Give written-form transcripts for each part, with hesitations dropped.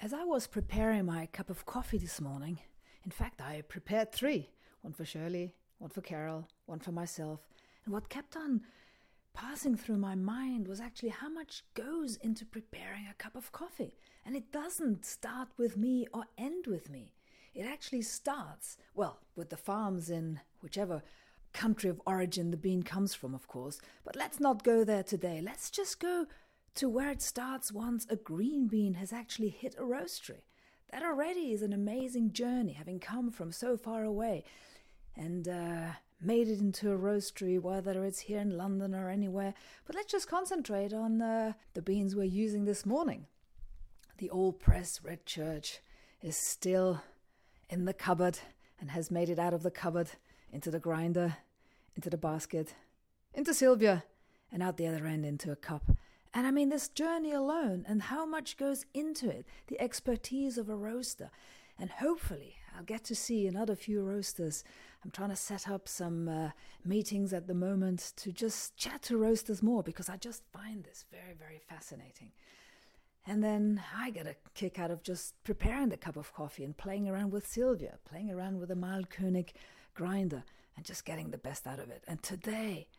As I was preparing my cup of coffee this morning, in fact, I prepared three. One for Shirley, one for Carol, one for myself. And what kept on passing through my mind was actually how much goes into preparing a cup of coffee. And it doesn't start with me or end with me. It actually starts, well, with the farms in whichever country of origin the bean comes from, of course. But let's not go there today. Let's just go to where it starts once a green bean has actually hit a roastery. That already is an amazing journey, having come from so far away and made it into a roastery, whether it's here in London or anywhere. But let's just concentrate on the beans we're using this morning. The old press Red Church is still in the cupboard and has made it out of the cupboard into the grinder, into the basket, into Sylvia, and out the other end into a cup. And I mean, this journey alone and how much goes into it, the expertise of a roaster. And hopefully I'll get to see another few roasters. I'm trying to set up some meetings at the moment to just chat to roasters more, because I just find this very, very fascinating. And then I get a kick out of just preparing the cup of coffee and playing around with Sylvia, playing around with the Mahlkönig grinder and just getting the best out of it. And today,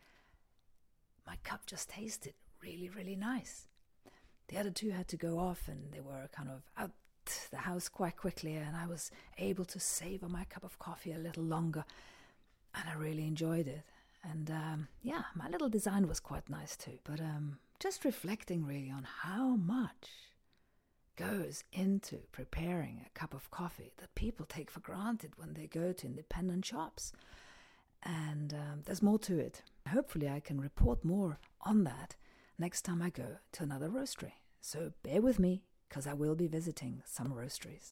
my cup just tasted really, really nice. The other two had to go off and they were kind of out the house quite quickly, and I was able to savor my cup of coffee a little longer, and I really enjoyed it. And my little design was quite nice too. But just reflecting really on how much goes into preparing a cup of coffee that people take for granted when they go to independent shops. And there's more to it. Hopefully I can report more on that next time I go to another roastery. So bear with me, because I will be visiting some roasteries.